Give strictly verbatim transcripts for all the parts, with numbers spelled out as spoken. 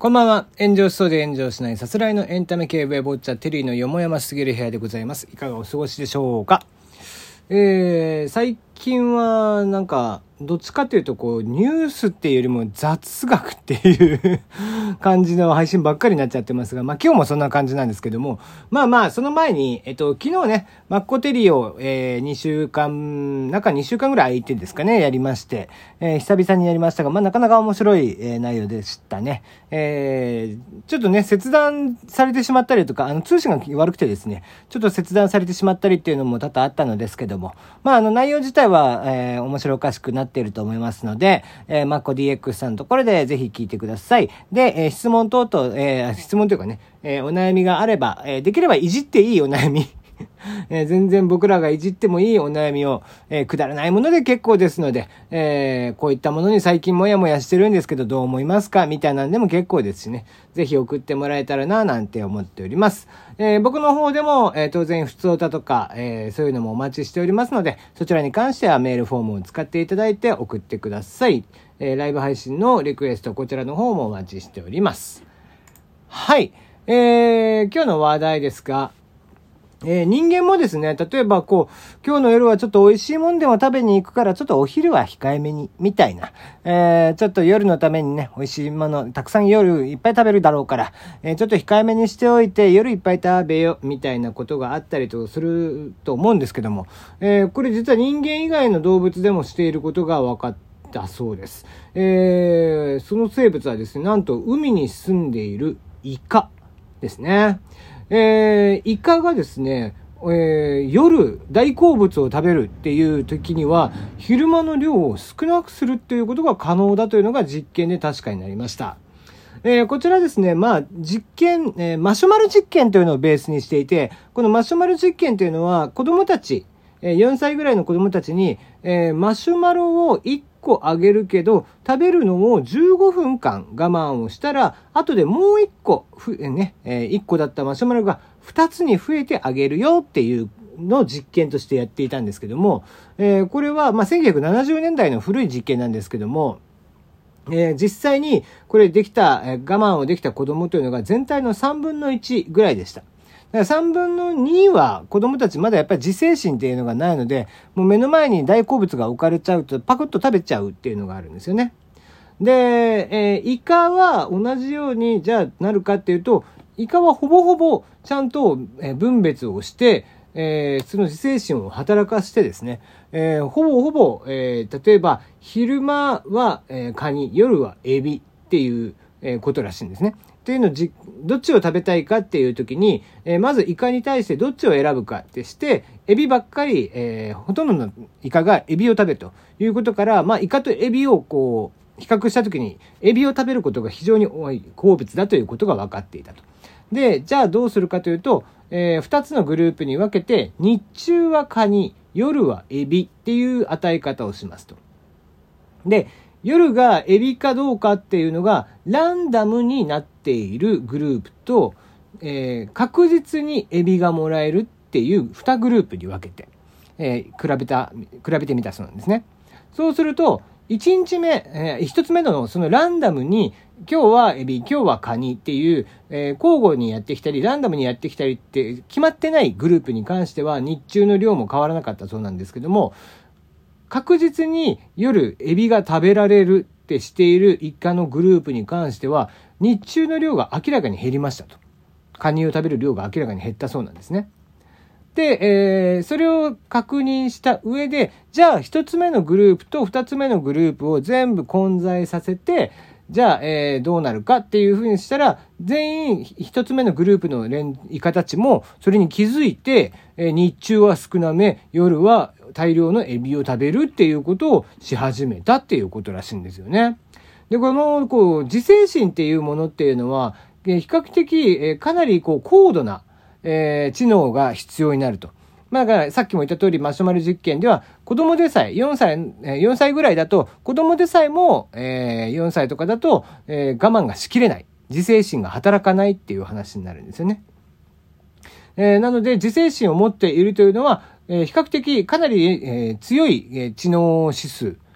こんばんは。炎上しそうで炎上しないさすらいのエンタメ系ウェブウォッチャーテリーのよもやますぎる部屋でございます。いかがお過ごしでしょうか。えー、最近はなんかどっちかというとこうニュースっていうよりも雑学っていう感じの配信ばっかりになっちゃってますが、まあ今日もそんな感じなんですけども、まあまあその前にえっと昨日ねマッコテリーを、えー、にしゅうかん中にしゅうかんぐらい空いてですかねやりまして、えー、久々にやりましたが、まあなかなか面白い、えー、内容でしたね。えー、ちょっとね切断されてしまったりとか、あの通信が悪くてですねちょっと切断されてしまったりっていうのも多々あったのですけども、まああの内容自体は、えー、面白おかしくなっていると思いますので、えー、マッコ ディーエックス さんのところでぜひ聞いてください。で、えー、質問等々、えー、質問というかね、えー、お悩みがあれば、えー、できればいじっていいお悩みえー、全然僕らがいじってもいいお悩みを、えー、くだらないもので結構ですので、えー、こういったものに最近もやもやしてるんですけどどう思いますかみたいなんでも結構ですしね、ぜひ送ってもらえたらななんて思っております。えー、僕の方でも、えー、当然普通歌とか、えー、そういうのもお待ちしておりますので、そちらに関してはメールフォームを使っていただいて送ってください。えー、ライブ配信のリクエストこちらの方もお待ちしております。はい、えー、今日の話題ですが、えー、人間もですね、例えばこう、今日の夜はちょっと美味しいもんでも食べに行くから、ちょっとお昼は控えめに、みたいな。えー、ちょっと夜のためにね、美味しいもの、たくさん夜いっぱい食べるだろうから、えー、ちょっと控えめにしておいて、夜いっぱい食べよ、みたいなことがあったりとすると思うんですけども、えー、これ実は人間以外の動物でもしていることが分かったそうです。えー、その生物はですね、なんと海に住んでいるイカですね。えー、イカがですね、えー、夜大好物を食べるっていう時には昼間の量を少なくするっていうことが可能だというのが実験で確かになりました。えー、こちらですね、まあ実験、えー、マシュマロ実験というのをベースにしていて、このマシュマロ実験というのは子供たち、えー、よんさいぐらいの子供たちに、えー、マシュマロをいっこあげるけど食べるのをじゅうごふんかん我慢をしたら後でもういっこふ、ねえー、いっこだったマシュマロがふたつに増えてあげるよっていうのを実験としてやっていたんですけども、えー、これはまあせんきゅうひゃくななじゅうねんだいの古い実験なんですけども、えー、実際にこれできた、えー、我慢をできた子供というのが全体のさんぶんのいちぐらいでした。だからさんぶんのには子供たちまだやっぱり自制心っていうのがないので、もう目の前に大好物が置かれちゃうとパクッと食べちゃうっていうのがあるんですよね。で、えー、イカは同じようにじゃあなるかっていうと、イカはほぼほぼちゃんと分別をして、えー、その自制心を働かせてですね、えー、ほぼほぼ、えー、例えば昼間は、えー、カニ、夜はエビっていう、えー、ことらしいんですね。っていうのをじどっちを食べたいかっていう時に、えー、まずイカに対してどっちを選ぶかってして、エビばっかり、えー、ほとんどのイカがエビを食べるということから、まあイカとエビをこう比較した時にエビを食べることが非常に多い好物だということが分かっていたと。で、じゃあどうするかというと、えー、ふたつのグループに分けて日中はカニ、夜はエビっていう与え方をしますと。で、夜がエビかどうかっていうのがランダムになっているグループと、えー、確実にエビがもらえるっていうにグループに分けて、えー、比べた、比べてみたそうなんですね。そうすると、いちにちめ、えー、ひとつめのそのランダムに今日はエビ、今日はカニっていう、えー、交互にやってきたり、ランダムにやってきたりって決まってないグループに関しては日中の量も変わらなかったそうなんですけども、確実に夜エビが食べられるってしているイカのグループに関しては日中の量が明らかに減りましたと。カニを食べる量が明らかに減ったそうなんですね。で、えー、それを確認した上で、じゃあ一つ目のグループと二つ目のグループを全部混在させて、じゃあ、えー、どうなるかっていうふうにしたら、全員一つ目のグループのイカたちもそれに気づいて、えー、日中は少なめ、夜は大量のエビを食べるっていうことをし始めたっていうことらしいんですよね。で、このこう自制心っていうものっていうのは、えー、比較的、えー、かなりこう高度な、えー、知能が必要になると。まあ、だからさっきも言った通りマシュマロ実験では子供でさえよんさい、よんさいぐらいだと子供でさえも、えー、よんさいとかだと、えー、我慢がしきれない。自制心が働かないっていう話になるんですよね。えー、なので自制心を持っているというのは、えー、比較的かなり、えー、強い、えー、知能指数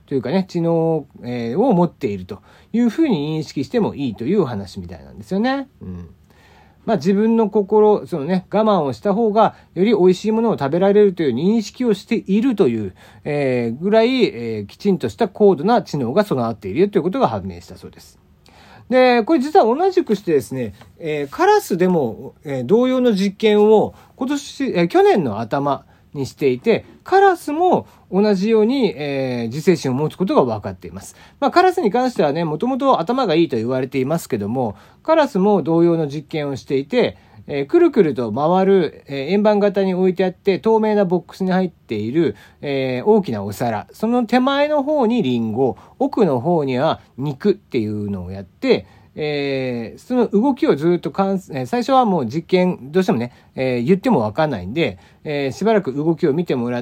というかね、知能、えー、を持っているというふうに認識してもいいという話みたいなんですよね。うん。まあ自分の心、そのね、我慢をした方がより美味しいものを食べられるという認識をしているという、えー、ぐらい、えー、きちんとした高度な知能が備わっているということが判明したそうです。で、これ実は同じくしてですね、えー、カラスでも、えー、同様の実験を今年、えー、去年の頭にしていて、カラスも同じように、えー、自制心を持つことが分かっています。まあ、カラスに関してはね、もともと頭がいいと言われていますけども、カラスも同様の実験をしていて、えー、くるくると回る、えー、円盤型に置いてあって透明なボックスに入っている、えー、大きなお皿、その手前の方にリンゴ、奥の方には肉っていうのをやって、えー、その動きをずっと観、えー、最初はもう実験、どうしてもね、えー、言ってもわかんないんで、えー、しばらく動きを見てもらって、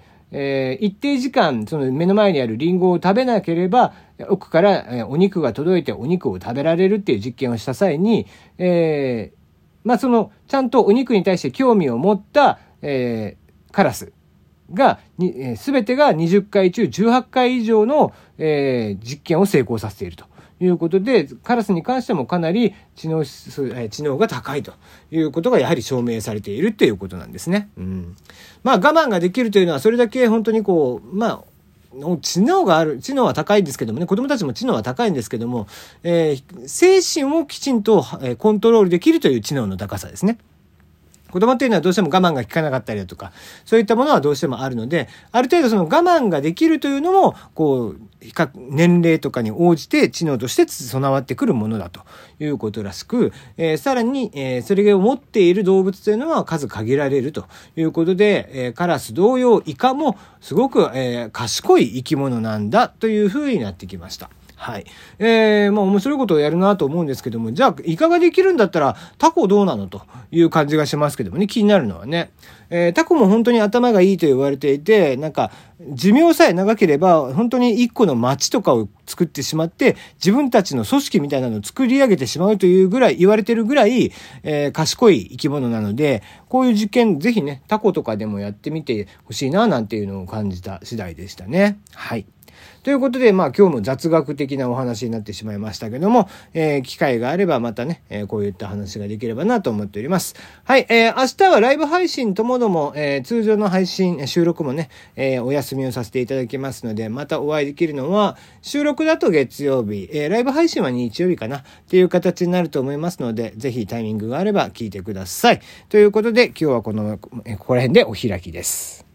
えー、一定時間、その目の前にあるリンゴを食べなければ、奥から、えー、お肉が届いてお肉を食べられるっていう実験をした際に、えー、まあその、ちゃんとお肉に対して興味を持った、えー、カラスが、すべてがにじゅっかい中じゅうはちかい以上の、えー、実験を成功させているということで、カラスに関してもかなり知能指数、えー、知能が高いということがやはり証明されているっていうことなんですね。うん。まあ我慢ができるというのはそれだけ本当にこう、まあ、知能がある、知能は高いんですけどもね、子供たちも知能は高いんですけども、えー、精神をきちんと、えー、コントロールできるという知能の高さですね。子供っていうのはどうしても我慢が効かなかったりだとか、そういったものはどうしてもあるので、ある程度その我慢ができるというのも、こう、比較、年齢とかに応じて知能として備わってくるものだということらしく、えー、さらに、えー、それを持っている動物というのは数限られるということで、えー、カラス同様、イカもすごく、えー、賢い生き物なんだというふうになってきました。はい。えー、まあ面白いことをやるなと思うんですけども、じゃあ、イカができるんだったら、タコどうなのという感じがしますけどもね、気になるのはね。えー、タコも本当に頭がいいと言われていて、なんか、寿命さえ長ければ、本当に一個の町とかを作ってしまって、自分たちの組織みたいなのを作り上げてしまうというぐらい、言われてるぐらい、えー、賢い生き物なので、こういう実験、ぜひね、タコとかでもやってみてほしいな、なんていうのを感じた次第でしたね。はい。ということで、まあ今日も雑学的なお話になってしまいましたけども、えー、機会があればまたね、えー、こういった話ができればなと思っております。はい、えー、明日はライブ配信ともども、えー、通常の配信、収録もね、えー、お休みをさせていただきますので、またお会いできるのは、収録だと月曜日、えー、ライブ配信は日曜日かなっていう形になると思いますので、ぜひタイミングがあれば聞いてください。ということで、今日はこの、ここら辺でお開きです。